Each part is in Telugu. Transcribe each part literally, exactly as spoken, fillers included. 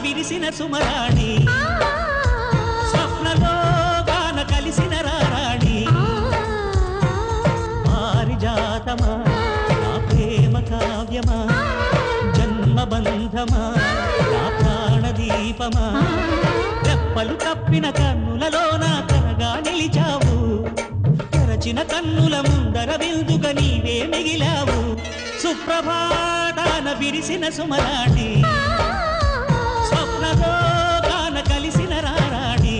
విరిసిన సుమరాణి స్వప్నలో గాన కలిసిన రారాణి పారిజాతమా నా ప్రేమ కావ్యమా జన్మబంధమా నా ప్రాణదీపమా రెప్పలు కప్పిన కన్నులలో నా కలగా నిలిచావు తెరచిన కన్నుల ముందర విందుగా నీవే మిగిలావు సుప్రభాతాన విరిసిన సుమరాణి స్వప్నలో గాన కలిసిన రారాణి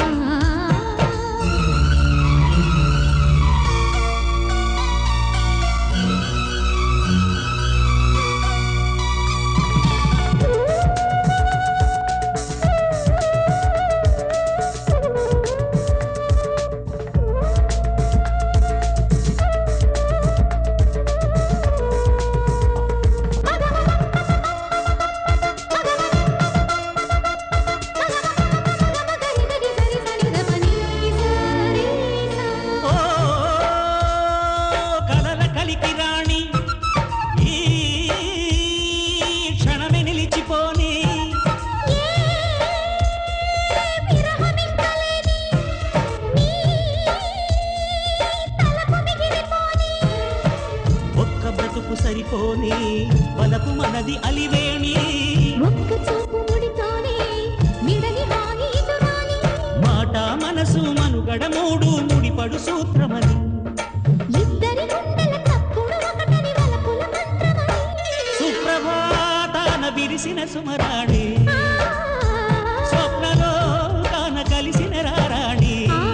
సరిపోని వలపు మనది అలివేణి ఒక్క చూపు ముడితోనే మిడని హాని ఇదురాని మాట మనసు మనుగడ మూడు ముడిపడు సూత్రమని ఇద్దరి గుండెల తప్పుడు ఒకటని వలపుల మంత్రమని సుప్రభాతాన విరిసిన సుమరాణి స్వప్నలో గాన కలిసిన రారాణి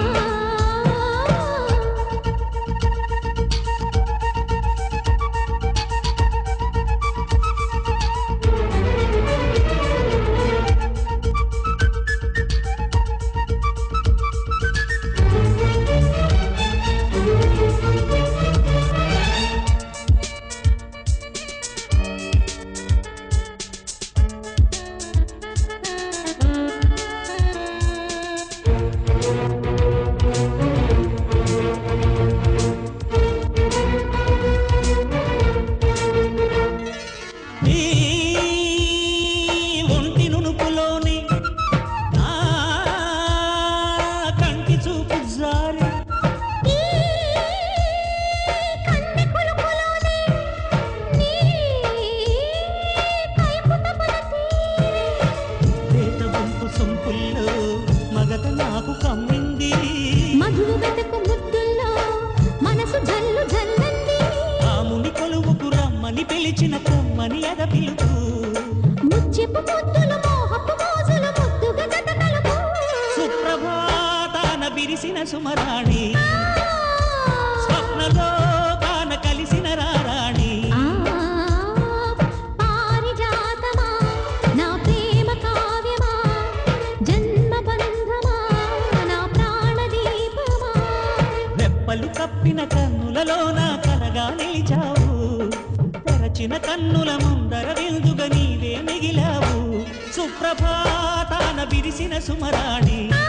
పిలిచిన కొమ్మని ఎద పిలుపు ముచ్చిపు ముద్దులు మోహపు మోజులు ముద్దుగా జత కలుపు సుప్రభాతాన విరిసిన సుమరాణి స్వప్నలో గాన కలిసిన రారాణి పారిజాతమా నా ప్రేమ కావ్యమా జన్మబంధమా నా ప్రాణదీపమా రెప్పలు కప్పిన కన్నులలో నా కలగా నిలిచావు తెరచిన కన్నుల ముందర విందుగా నీవే మిగిలావు సుప్రభాతాన విరిసిన సుమరాణి